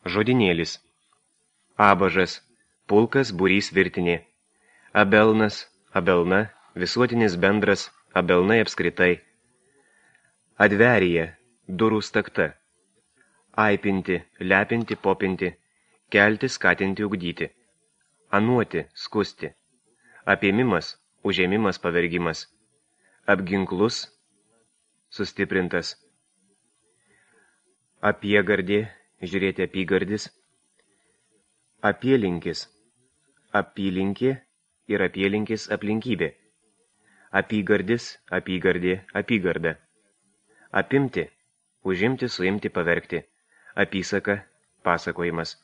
Žodinėlis. Abažas, pulkas, būrys, virtinė. Abelnas, abelna, visuotinis bendras, abelnai apskritai. Adverija, durų stakta. Aipinti, lepinti, popinti, kelti, skatinti, ugdyti. Anuoti, skusti. Apėmimas, užėmimas, pavergimas. Apginklus, sustiprintas. Apiegardė, žiūrėti apygardis. Apielinkis, apylinkė ir apielinkis aplinkybė. Apygardis, apygardė, apygarda. Apimti, užimti, suimti, pavergti. Apysaka, pasakojimas.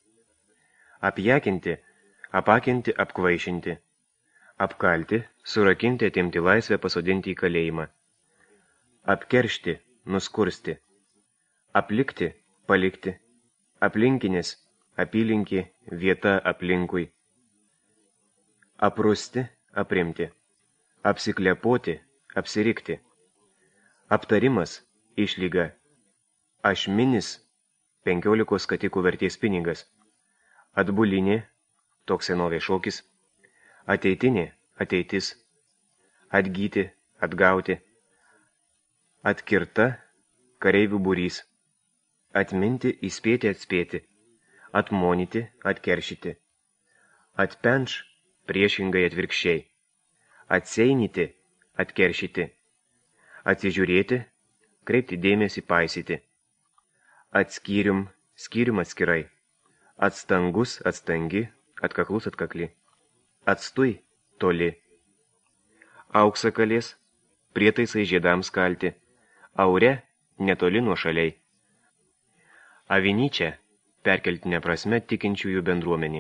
Apjakinti, apakinti, apkvaišinti. Apkalti, surakinti, atimti laisvę, pasodinti į kalėjimą. Apkeršti, nuskursti. Aplikti, palikti. Aplinkinis, apylinkė, vieta aplinkui. Aprusti, aprimti. Apsiklepoti, apsirikti. Aptarimas, išlyga. Ašminis, 15 skatikų vertės pinigas. Atbulinė, toks senovės šokis. Ateitinė, ateitis. Atgyti, atgauti. Atkirta, kareivių būrys. Atminti, įspėti, atspėti. Atmonyti, atkeršyti. Atpenš, priešingai atvirkščiai. Atseinyti, atkeršyti. Atsižiūrėti, kreipti dėmesį, paisyti. Atskyrium, skyrium atskirai. Atstangus, atstangi, atkaklus, atkakli. Atstui, toli. Auksakalės, prietaisai žiedams kalti. Aure, netoli nuošaliai. Avinyčia, perkeltinė prasme tikinčiųjų bendruomenė.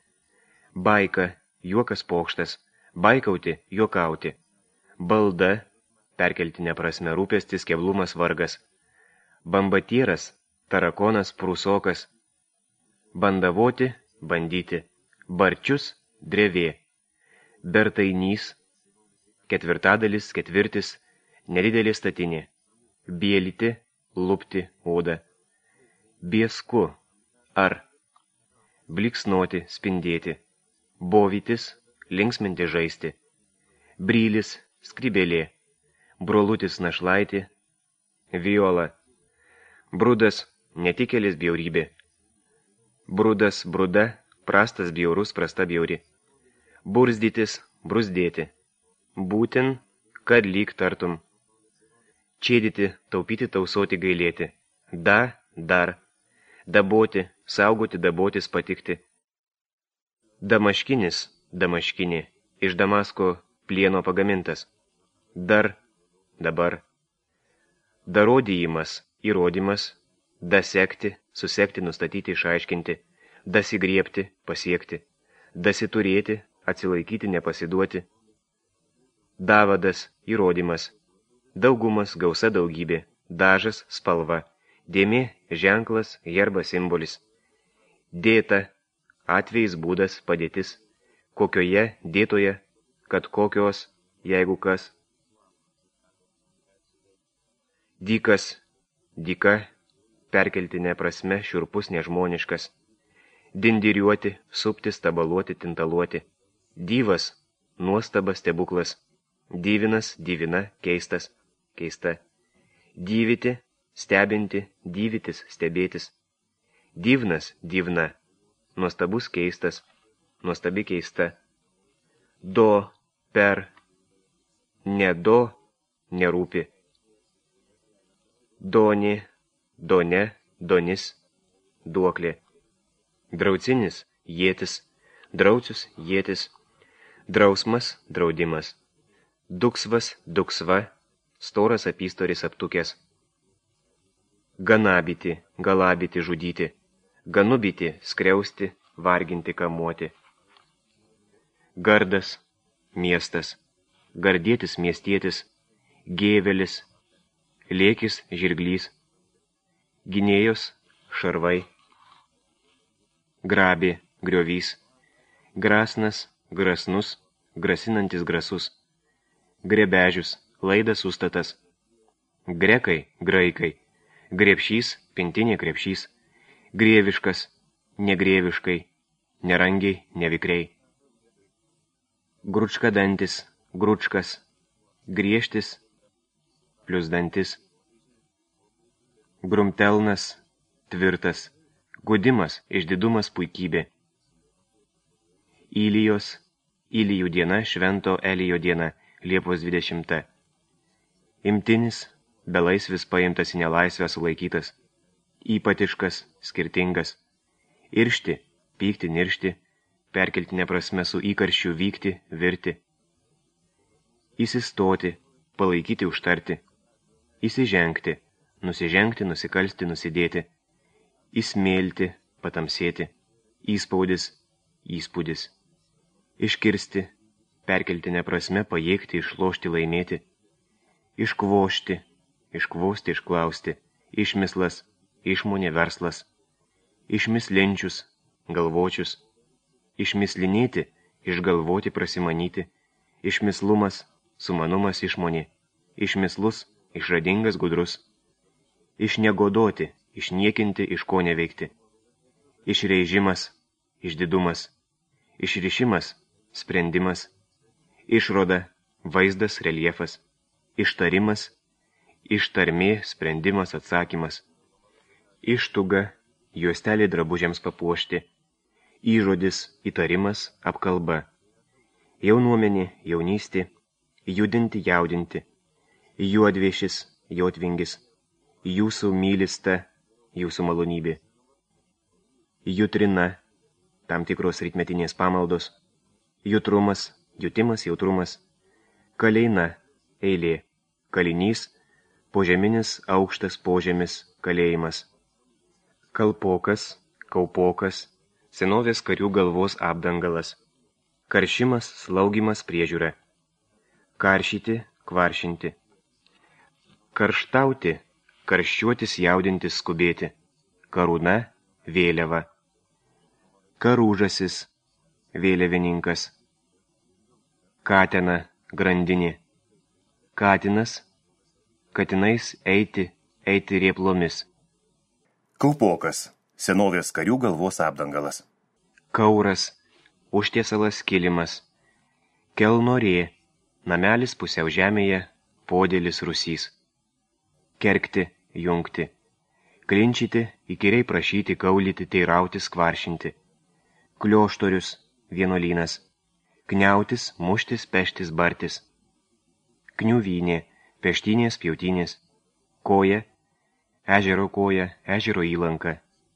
Baika, juokas pokštas. Baikauti, juokauti. Balda, perkeltinė prasme rūpestis, keblumas, vargas. Bambatieras, tarakonas, prūsokas. Bandavoti, bandyti. Barčius, drevė. Bertainys, ketvirtadalis, ketvirtis, nedidelė statinė. Bielyti, lupti, oda. Biesku, ar. Bliksnoti, spindėti. Bovytis, linksminti, žaisti. Brylis, skrybėlė. Brolutis, našlaitį. Viola. Brudas, netikėlis, bjaurybė. Brudas, bruda, prastas, bjaurus, prasta, bjauri. Burzdytis, bruzdėti. Būtin, kad lyg tartum. Čėdyti, taupyti, tausoti, gailėti. Dar. Daboti, saugoti, dabotis, patikti. Damaškinis, damaškinė, iš Damasko plieno pagamintas. Dar, dabar. Darodijimas, įrodymas. Dasekti, susekti, nustatyti, išaiškinti. Dasigriebti, pasiekti. Dasiturėti, atsilaikyti, nepasiduoti. Davadas, įrodymas. Daugumas, gausa, daugybė. Dažas, spalva. Dėmė, ženklas, herbas, simbolis. Dėta, atvejis, būdas, padėtis. Kokioje, dėtoje, kad kokios, jeigu kas. Dykas, dyka, perkeltinė prasme, šiurpus, nežmoniškas. Dindiriuoti, suptis, tabaluoti, tintaluoti. Dyvas, nuostaba, stebuklas. Dyvinas, dyvina, keistas, keista. Dyvyti, stebinti, dyvitis, stebėtis. Dyvnas, dyvna, nuostabus, keistas, nuostabi, keista. Do, per, nedo, nerūpi. Doni, done, donis, duoklė. Draucinis, jėtis, draucius, jėtis. Drausmas, draudimas. Duksvas, duksva, storas apystoris aptukęs. Ganabyti, galabyti, žudyti. Ganubyti, skriausti, varginti, kamuoti. Gardas, miestas. Gardėtis, miestietis. Gėvelis, lėkis, žirglys. Gynėjos, šarvai. Grabė, griovys. Grasnas, grasnus, grasinantis grasus. Grebežius, laidas, užstatas. Grekai, graikai. Grepšys, pintinė krepšys. grieviškas, negrieviškai, nerangiai, nevikriai. Gručka dantis, gručkas, griežtis, plius dantis. Grumtelnas, tvirtas, gudimas, išdidumas, puikybė. Ilijos, Ilijų diena, švento Elijo diena, Liepos 20. Imtinis, belaisvis paimtas į nelaisvę sulaikytas, ypatiškas, skirtingas. Iršti, pykti, niršti, perkeltinė prasme su įkarščiu vykti, virti. Įsistoti, palaikyti, užtarti. Įsižengti, nusižengti, nusikalsti, nusidėti. Įsmėlti, patamsėti. Įspaudis, įspūdis. Iškirsti, perkeltinė prasme pajėgti, išlošti, laimėti. Iškvošti, iškvosti, išklausti. Išmislas, išmonė, verslas. Išmislenčius, galvočius. Išmislinėti, išgalvoti, prasimanyti. Išmislumas, sumanumas, išmonė. Išmislus, išradingas, gudrus. Išnegodoti, išniekinti, iš ko neveikti. Išreižimas, išdidumas. Išrišimas, sprendimas. Išroda, vaizdas, reljefas. Ištarimas, ištarmė, sprendimas, atsakymas. Ištuga, juostelė drabužiams papuošti. Įžodis, įtarimas, apkalba. Jaunuomenė, jaunystė. Judinti, jaudinti. Juodviešis, jotvingis. Jūsų mylista, jūsų malonybė. Jutrina, tam tikros rytmetinės pamaldos. Jutrumas, jutimas, jautrumas. Kaleina, eilė. Kalinys, požeminis, aukštas požemis, kalėjimas. Kalpokas, kaupokas, senovės karių galvos apdangalas. Karšimas, slaugimas, priežiūra. Karšyti, kvaršinti. Karštauti, karščiuotis, jaudintis, skubėti. Karūna, vėliava. Karūžasis, vėliavininkas. Katena, grandinė. Katinas, katinais eiti, eiti rieplomis. Kaupokas, senovės karių galvos apdangalas. Kauras, užtiesalas, kilimas. Kelnorė, namelis pusiau žemėje, podėlis rūsys. Kerkti, jungti. Klinčyti, įkyriai prašyti, kaulyti, teirautis, kvaršinti. Klioštorius, vienuolynas. Kniautis, muštis, peštis, bartis. Kniuvynė, peštynės, pjautinės. Koja, ežero įlanka.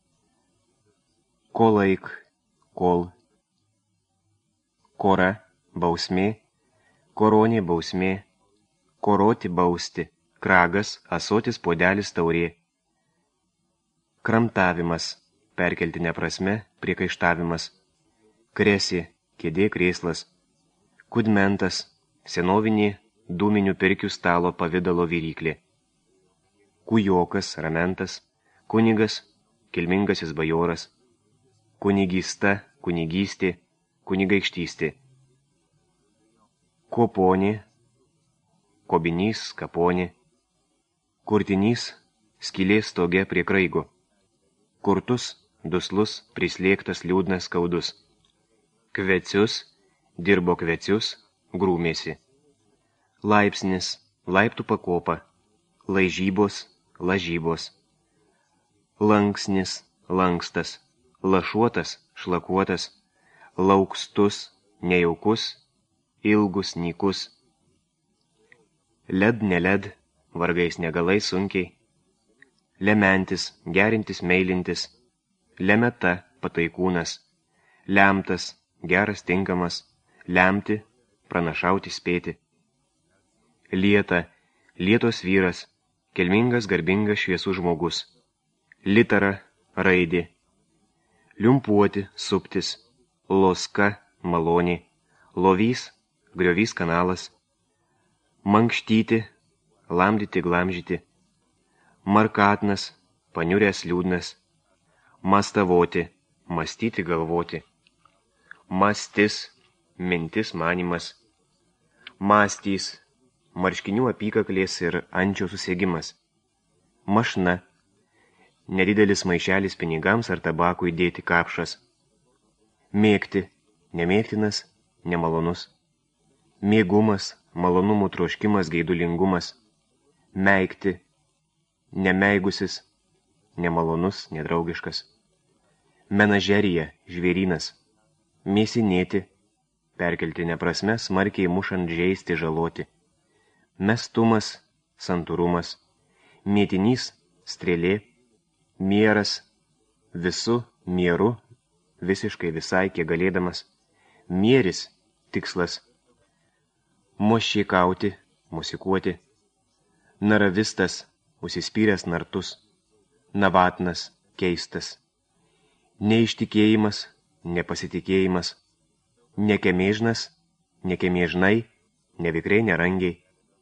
Kolaik, kol. Kora, bausmė. Koronė, bausmė. Koroti, bausti. Kragas, asotis, puodelis, taurė. Kramtavimas, perkeltinė prasme, priekaištavimas. Kresi, kėdė, krėslas. Kudmentas, senovinė, dūminių pirkių stalo pavidalo viryklė. Kujokas, ramentas. Kunigas, kilmingasis bajoras. Kunigista, kunigystė, kunigaikštystė. Koponė, kobinys, kaponė. Kurtinys, skylė stoge prie kraigo. Kurtus, duslus, prislėgtas, liūdnas, skaudus. Kvecius, dirbo kvecius, grūmėsi. Laipsnis, laiptų pakopa. Laižybos, lažybos. Lanksnis, lankstas. Lašuotas, šlakuotas. Laukstus, nejaukus. Ilgus, nykus. Led, neled, vargais negalai, sunkiai. Lementis, gerintis, meilintis. Lemeta, pataikūnas. Lemtas, geras, tinkamas. Lemti, pranašauti, spėti. Lieta, lietos vyras, kilmingas, garbingas, šviesus žmogus. Litara, raidė. Liumpuoti, suptis. Loska, malonė. Lovys, griovys, kanalas. Mankštyti, lamdyti, glamžyti. Markatnas, paniuręs, liūdnas. Mastavoti, mąstyti, galvoti. Mastis, mintis, manimas. Mąstys, marškinių apykaklės ir ančio susiegimas. Mašna, nedidelis maišelis pinigams ar tabakui dėti kapšas. Mėgti, nemėgtinas, nemalonus. Mėgumas, malonumų troškimas, geidulingumas. Meikti, nemeigusis, nemalonus, nedraugiškas. Menažerija, žvėrynas. Mėsinėti, perkeltinė prasme, smarkiai mušant, žeisti, žaloti. Mestumas, santūrumas. Mėtinys, strėlė. Mieras, visu, mieru, visiškai visai, kiek galėdamas. Mieris, tikslas. Moščiekauti, musikuoti. Naravistas, užsispyręs nartus. Navatnas, keistas. Neištikėjimas, nepasitikėjimas. Nekemėžnas, nekemėžnai, nevikriai nerangiai.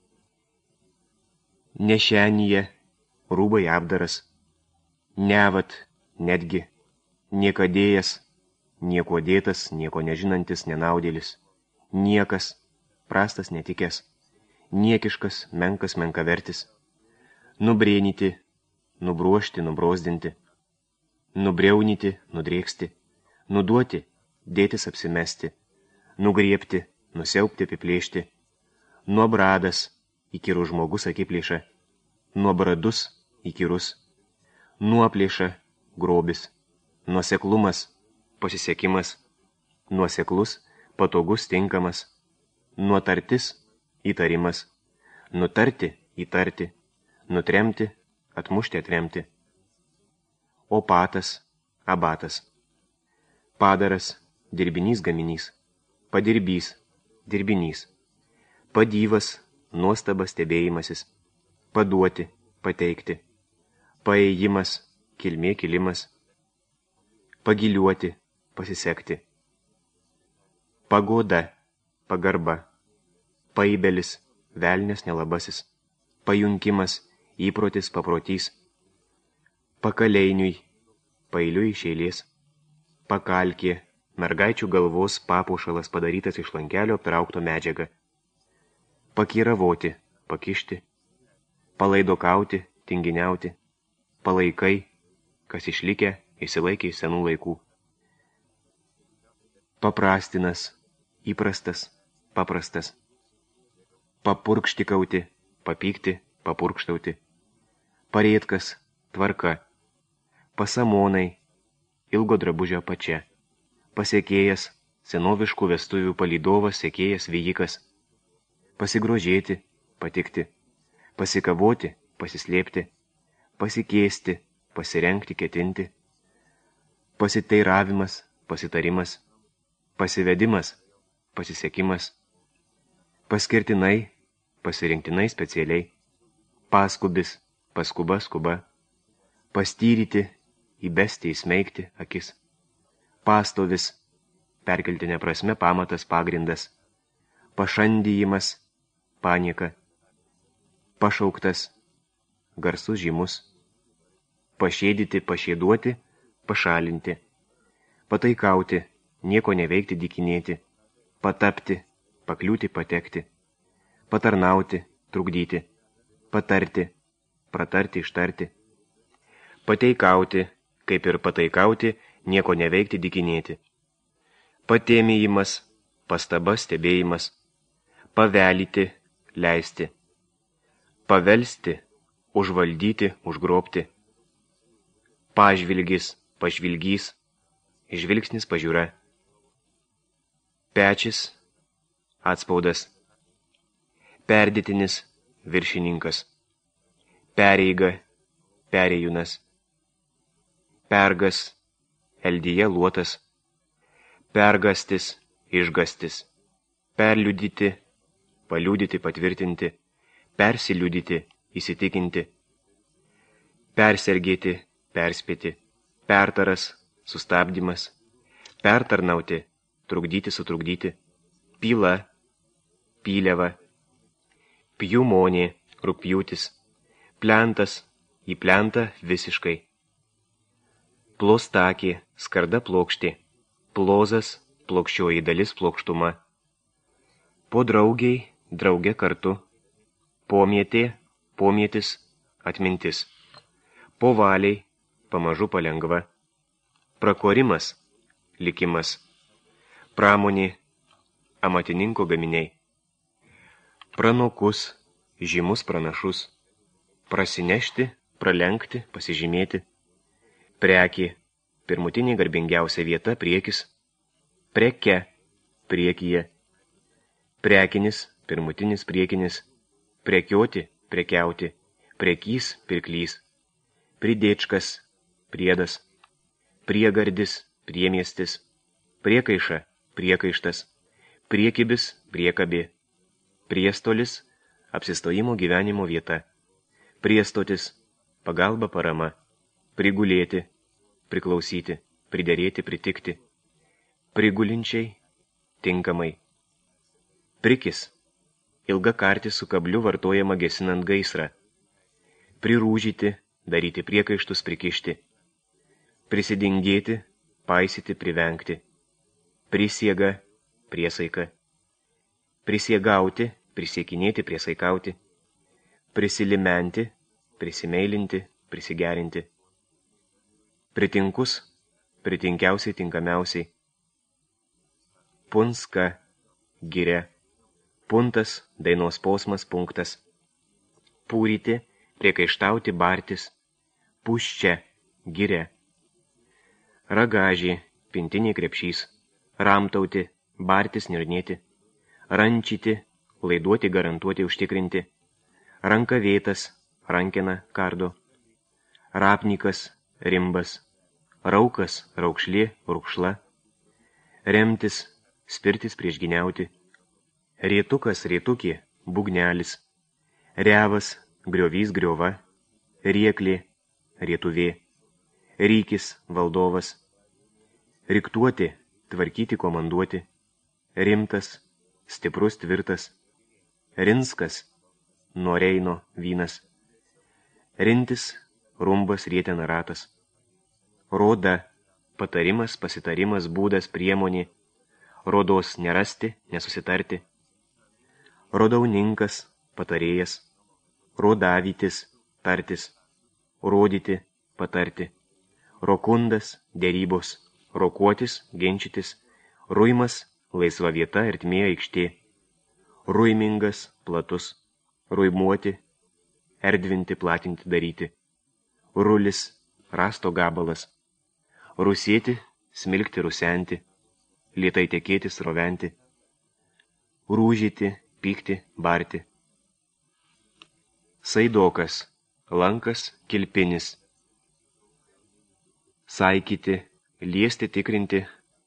Nešenyje, rūbai apdaras. Nevat, netgi. Niekadėjas, nieko dėtas, nieko nežinantis, nenaudėlis. Niekas, prastas netikęs. Niekiškas, menkas, menkavertis. Nubrėnyti, nubruošti, nubrozdinti. Nubriaunyti, nudrėksti. Nuduoti, dėtis apsimesti. Nugriepti, nusiaupti, apiplėšti. Nuobradas, įkyrus žmogus akiplėša. Nuobradus, įkyrus. Nuoplėša, grobis. Nuoseklumas, pasisekimas. Nuoseklus, patogus, tinkamas. Nuotartis, įtarimas. Nutarti, įtarti. Nutremti, atmušti, atremti. Opatas, abatas. Padaras, dirbinys, gaminys. Padirbys, dirbinys. Padyvas, nuostabas, stebėjimasis. Paduoti, pateikti. Paėjimas, kilmė, kilimas. Pagiliuoti, pasisekti. Pagoda, pagarba. Paibelis, velnias nelabasis. Pajunkimas, įprotis, paprotys. Pakaleiniui, pailiui iš eilės. Pakalkė, mergaičių galvos papuošalas padarytas iš lankelio aptraukto medžiaga. Pakiravoti, pakišti. Palaidokauti, tinginiauti. Palaikai, kas išlikę, išsilaikė iš senų laikų. Paprastinas, įprastas, paprastas. Papurkštikauti, papykti, papurkštauti. Parėtkas, tvarka. Pasamonai, ilgo drabužio pačia. Pasiekėjas, senoviškų vestuvių palydovas, sekėjas, vyjikas. Pasigrožėti, patikti. Pasikavoti, pasislėpti. Pasikėsti, pasirengti, ketinti. Pasiteiravimas, pasitarimas. Pasivedimas, pasisekimas. Paskirtinai, pasirinktinai specialiai. Paskubis, paskuba, skuba. Pastyryti, įbesti, įsmeigti, akis. Pastovis, perkeltinė prasme, pamatas, pagrindas. Pašandijimas, panieka. Pašauktas, garsus, žymus. Pašėdyti, pašėduoti, pašalinti. Pataikauti, nieko neveikti, dykinėti. Patapti, pakliūti, patekti. Patarnauti, trukdyti. Patarti, pratarti, ištarti. Pateikauti, kaip ir pataikauti, nieko neveikti, dykinėti. Patėmėjimas, pastaba, stebėjimas. Pavelyti, leisti. Pavelsti, užvaldyti, užgrobti. Pažvilgis, pažvilgys, žvilgsnis, pažiūra. Pečis, atspaudas. Perdėtinis, viršininkas. Pereiga, perėjūnas. Pergas, eldyje luotas. Pergastis, išgastis. Perliudyti, paliudyti, patvirtinti. Persiliudyti, įsitikinti. Persergėti, perspėti. Pertaras, sustabdymas. Pertarnauti, trukdyti, sutrukdyti. Pyla, pyliava. Pjumonė, rugpjūtis. Plentas, į plentą visiškai. Plostakė, skarda plokštė. Plozas, plokščioji dalis, plokštuma. Podraugiai, drauge kartu. Pomėtė, pomėtis, atmintis. Povaliai, pamažu palengva. Prakorimas, likimas. Pramonė, amatininko gaminiai. Pranokus, žymus pranašus. Prasinešti, pralenkti, pasižymėti. Prekė, pirmutinė garbingiausia vieta, priekis. Preke, priekyje. Prekinis, pirmutinis, priekinis. Prekioti, prekiauti. Prekys, pirklys. Pridėčkas, priedas. Priegardis, priemiestis. Priekaiša, priekaištas. Priekibis, priekabė. Priestolis, apsistojimo gyvenimo vieta. Priestotis, pagalba, parama. Prigulėti, priklausyti, priderėti, pritikti. Prigulinčiai, tinkamai. Prikis, ilga kartis su kabliu vartojama gesinant gaisrą. Prirūžyti, daryti priekaištus, prikišti. Prisidingėti, paisyti, privengti. Prisiega, priesaika. Prisiegauti, prisiekinėti, priesaikauti. Prisilimenti, prisimeilinti, prisigerinti. Pritinkus, pritinkiausiai, tinkamiausiai. Punska, giria. Puntas, dainos posmas, punktas. Pūryti, priekaištauti, bartis. Puščia, giria. Ragažį, pintinė krepšys. Ramtauti, bartis, nirnėti. Rančyti, laiduoti, garantuoti, užtikrinti. Rankavėtas, rankena, kardo. Rapnikas, rimbas. Raukas, raukšlė, rūkšla. Remtis, spirtis, priešginiauti. Rėtukas, rėtukė, būgnelis. Revas, griovys, griova. Rieklė, rietuvė. Rykis, valdovas. Riktuoti, tvarkyti, komanduoti. Rimtas, stiprus, tvirtas. Rinskas, nuo Reino, vynas. Rintis, rumbas, rietena, ratas. Roda, patarimas, pasitarimas, būdas, priemonė. Rodos nerasti, nesusitarti. Rodauninkas, patarėjas. Rodavytis, tartis. Rodyti, patarti. Rokundas, dėrybos. Rokuotis, ginčytis. Ruimas, laisva vieta, ertmė, aikštė. Ruimingas, platus. Ruimuoti, erdvinti, platinti, daryti. Rulis, rasto gabalas. Rusėti, smilkti, rusenti. Lėtai tekėti, sroventi. Rūžyti, pykti, barti. Saidokas, lankas, kilpinis. Saikyti, liesti, tikrinti.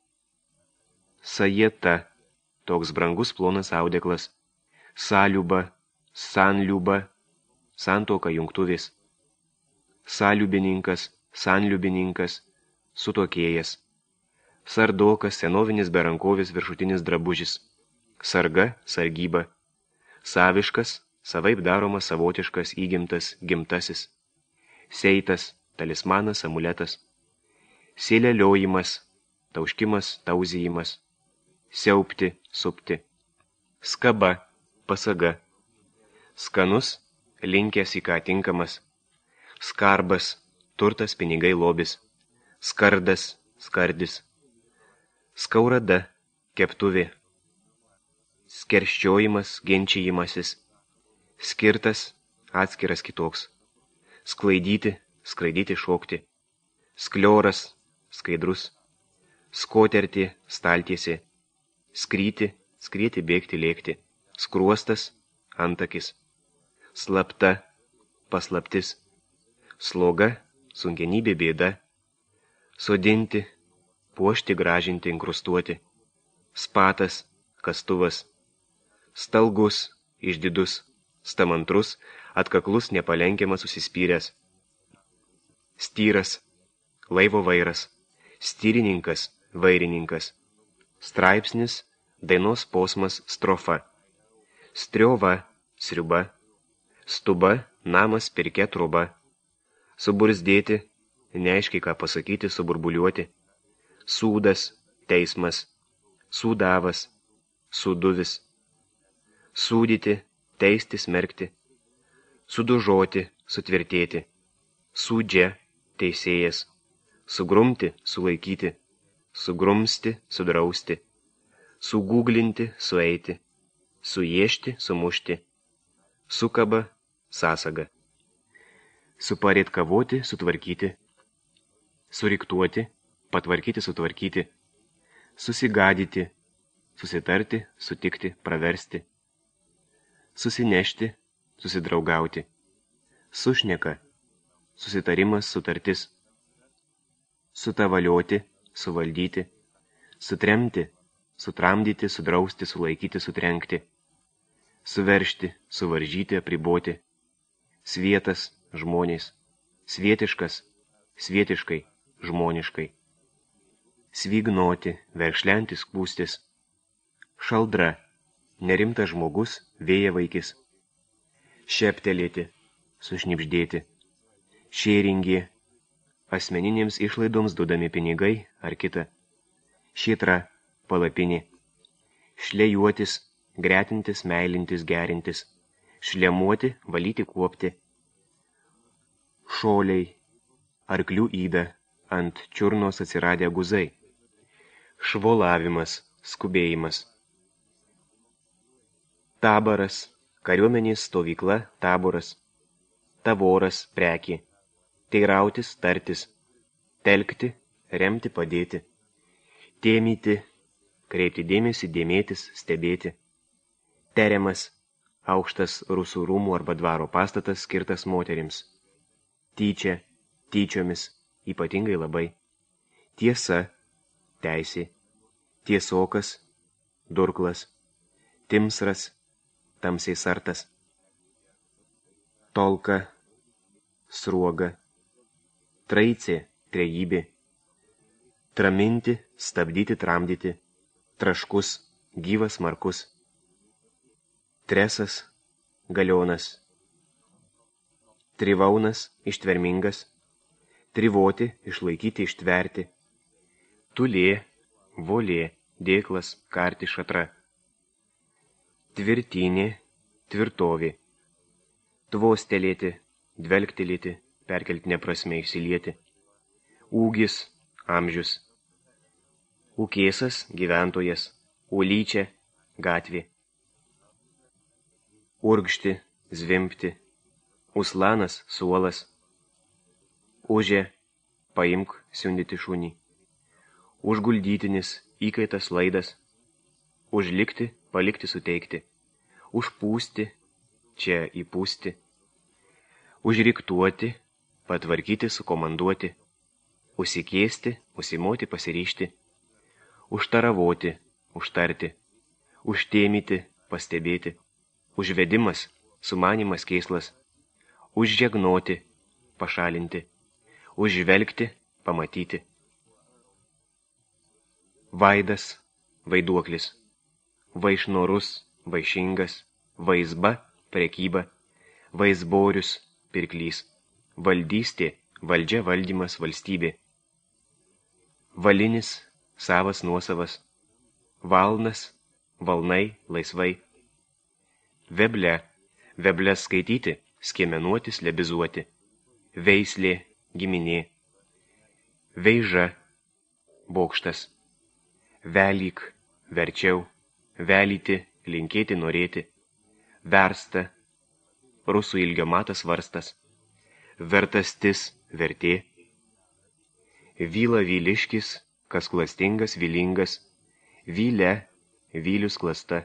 Sajeta, toks brangus plonas audeklas. Saliuba, sanliuba, santuoka, jungtuvės. Saliubininkas, sanliubininkas, sutuokėjas. Sardokas, senovinis berankovis viršutinis drabužis. Sarga, sargyba. Saviškas, savaip daromas, savotiškas, įgimtas, gimtasis. Seitas, talismanas, amuletas. Sėleliojimas, tauškimas, tauzijimas. Siaupti, supti. Skaba, pasaga. Skanus, linkęs į ką tinkamas. Skarbas, turtas, pinigai, lobis. Skardas, skardis. Skaurada, keptuvė. Skerščiojimas, ginčijimasis. Skirtas, atskiras kitoks. Sklaidyti, skraidyti, šokti. Sklioras, skaidrus. Skoterti, staltiesė. Skryti, skrieti, bėgti, lėkti. Skruostas, antakis. Slapta, paslaptis. Sloga, sunkienybė, bėda. Sodinti, puošti, gražinti, inkrustuoti. Spatas, kastuvas. Stalgus, išdidus. Stamantrus, atkaklus, nepalenkiamas, užsispyręs. Styras, laivo vairas. Styrininkas, vairininkas. Straipsnis, dainos posmas, strofa. Striova, sriuba. Stuba, namas, pirkia, troba. Subursdėti, neaiškiai ką pasakyti, suburbuliuoti. Sūdas, teismas. Sūdavas, sūduvis. Sūdyti, teisti, smerkti. Sudužoti, sutvirtėti. Sūdžia, teisėjas, sugrumti, sulaikyti, sugrumsti, sudrausti, sugūglinti, sueiti, suiešti, sumušti, sukaba, sąsaga, supareitkavoti, sutvarkyti, suriktuoti, patvarkyti, sutvarkyti, susigadyti, susitarti, sutikti, praversti, susinešti, susidraugauti, sušneka, susitarimas, sutartis, sutavalioti, suvaldyti, sutremti, sutramdyti, sudrausti, sulaikyti, sutrenkti, suveržti, suvaržyti, apriboti, svietas, žmonės, svietiškas, svietiškai, žmoniškai, svygnoti, verkšlenti, skūstis, šaldra, nerimtas žmogus, vėjavaikis, šeptelėti, sušnibždėti, šėringė, asmeninėms išlaidoms duodami pinigai ar kita, šitra, palapinė, šlejuotis, gretintis, meilintis, gerintis, šlemuoti, valyti, kuopti, šoliai, arklių įda, ant čiurnos atsiradę guzai, švolavimas, skubėjimas, tabaras, kariuomenės stovykla, taboras, tavoras, prekė, teirautis, tartis, telkti, remti, padėti, tėmyti, kreipti dėmesį, dėmėtis, stebėti, teriamas, aukštas rusų rūmų arba dvaro pastatas skirtas moterims, tyčia, tyčiomis, ypatingai labai, tiesa, teisė, tiesokas, durklas, timsras, tamsiai sartas, tolka, sruoga, traicė, trejybė, traminti, stabdyti, tramdyti, traškus, gyvas, markus, tresas, galionas, trivaunas, ištvermingas, trivoti, išlaikyti, ištverti, tulė, volė, dėklas, karti, šatra, tvirtinė, tvirtovė, tvostelėti, dvelgtelėti, perkeltinė prasme įsilieti, ūgis, amžius, ūkėsas, gyventojas, ulyčia, gatvė, urgšti, zvimpti, uslanas, suolas, užė, paimk, siundyti šunį, užguldytinis, įkaitas, laidas, užlikti, palikti, suteikti, užpūsti, čia įpūsti, užriktuoti, patvarkyti, sukomanduoti, užsikėsti, užsimoti, pasiryžti, užtaravoti, užtarti, užtėmyti, pastebėti, užvedimas, sumanimas keislas, užžegnoti, pašalinti, užžvelgti, pamatyti. Vaidas, vaiduoklis, vaišnorus, vaišingas, vaizba, prekyba, vaizborius, pirklys, valdystė, valdžia, valdymas, valstybė, valinis, savas, nuosavas, valnas, valnai, laisvai, veble, vebles skaityti, skiemenuoti, slebizuoti, veislė, giminė, veiža, bokštas, velyk, verčiau, velyti, linkėti, norėti, versta, rusų ilgio matas, varstas, vertastis, vertė, vyla, vyliškis, kas klastingas, vylingas, vylė, vylius, klasta,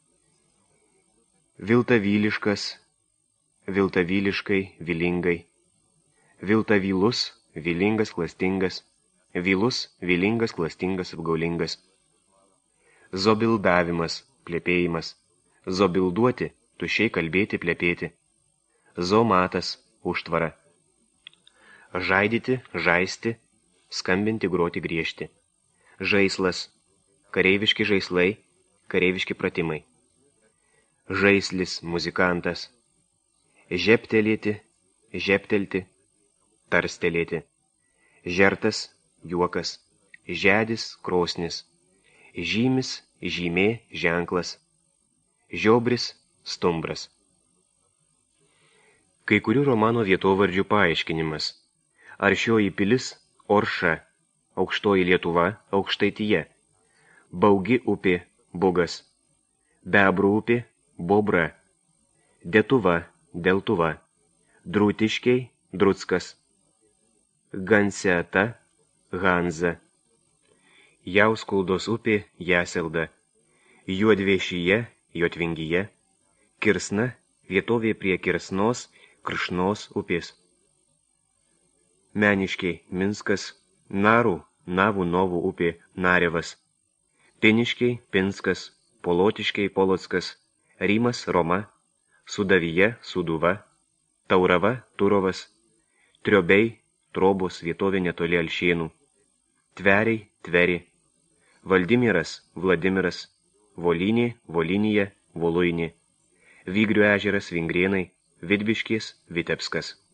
viltavyliškas, viltavyliškai, vylingai, viltavylus, vylingas, klastingas, vylus, vylingas, klastingas, apgaulingas, zobildavimas, plepėjimas, zobilduoti, tušiai kalbėti, plepėti, zomatas, užtvara, žaidyti, žaisti, skambinti, groti, griežti, žaislas, kareiviški žaislai, kareiviški pratimai, žaislis, muzikantas, žeptelėti, žeptelti, tarstelėti, žertas, juokas, žedis, krosnis, žymis, žymė, ženklas, žiobris, stumbras. Kai kurių romano vietovardžių paaiškinimas. Aršioji pilis Orša, Aukštoji Lietuva, Aukštaityje, Baugi upė Bugas, Bebrų upė Bobra, Detuva, Deltuva, Drūtiškiai, Druckas, Ganseta, Hanza, Jauskuldos upė Jaselda, Juodviešyje, Jotvingyje, Kirsna, vietovė prie Kirsnos, Kršnos upės. Meniškiai, Minskas, Narų, Navų Novų upė Narevas, Piniškiai, Pinskas, Polotiškiai, Polockas, Rymas, Roma, Sudavyje, Suduva, Taurava, Turovas, Triobiai, Trobos vietovė netoli Alšėnų, Tveriai, Tveri, Valdimiras, Vladimiras, Volynė, Volynija, Voluinė, Vygrių ežeras, Vingrėnai, Vidbiškis, Vitebskas.